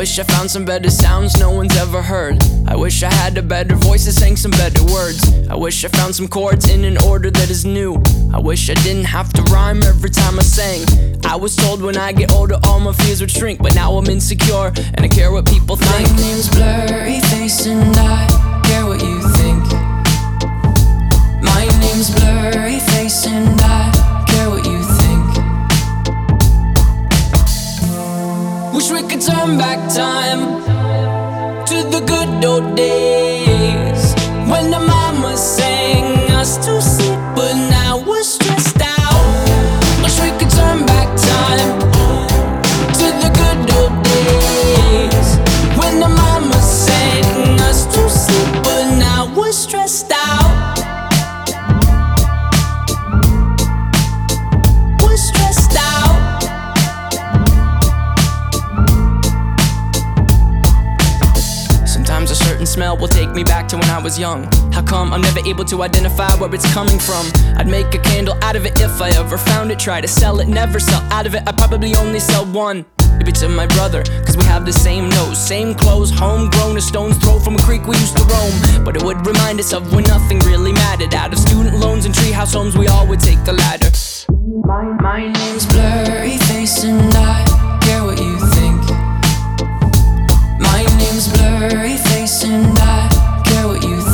wish I found some better sounds no one's ever heard. I wish I had a better voice that sang some better words. I wish I found some chords in an order that is new. I wish I didn't have to rhyme every time I sang. I was told when I get older all my fears would shrink, but now I'm insecure and I care what people think. My name's Blurryface and I care what you think. My name's Blurryface and I care what you think. Wish we could turn back time to the good old days when the mama sang us to sleep, but now we're stressed out. Wish we could turn back time to the good old days when the mama sang us to sleep, but now we're stressed out. We're stressed out. Sometimes a certain smell will take me back to when I was young. How come I'm never able to identify where it's coming from? I'd make a candle out of it if I ever found it. Try to sell it, never sell out of it. I'd probably only sell one. Maybe to my brother, cause we have the same nose, same clothes, homegrown, a stone's throw from a creek we used to roam. But it would remind us of when nothing really mattered. Out of student loans and treehouse homes, we all would take the ladder. My name's Blurryface and I care what you think. My name's Blurryface and I care what you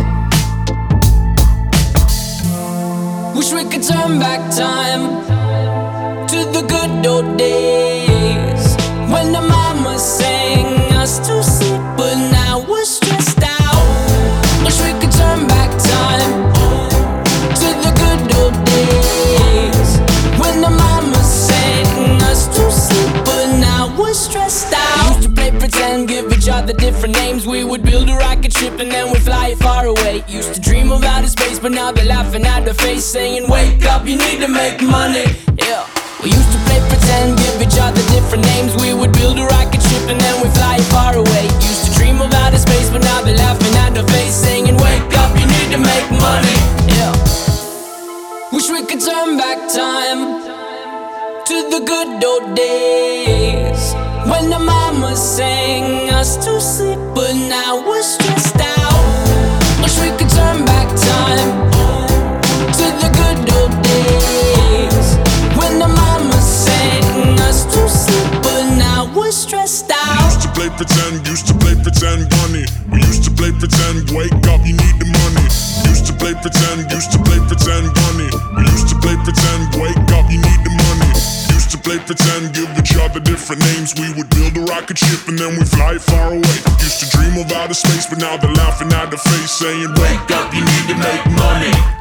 think. Wish we could turn back time to the good old days when the mama sang us to sleep, but now we're stressed out. Wish we could turn back time to the good old days when the mama sang us to sleep, but now we're stressed out. We used to play pretend, give each other different names. We would build a rocket ship and then we'd fly it far away. Used to dream of outer space, but now they're laughing at the face, saying wake up, you need to make money. Yeah. We used to play pretend, give each other different names. We would build a rocket ship and then we'd fly it far away. Used to dream of outer space, but now they're laughing at the face, saying wake up, you need to make money. Yeah. Wish we could turn back time to the good old days when the mama sang us to sleep, but now we're stressed out. Wish we could turn back time to the good old days when the mama sang us to sleep, but now we're stressed out. Used to play pretend bunny. We used to play pretend, wake up, you need the money. Used to play pretend bunny. We used to play pretend, wake up, you need the money. Used to play pretend, give each other different names. We would build a rocket ship and then we fly it far away. Used to dream of outer space, but now they're laughing at the face, saying wake up, you need to make money.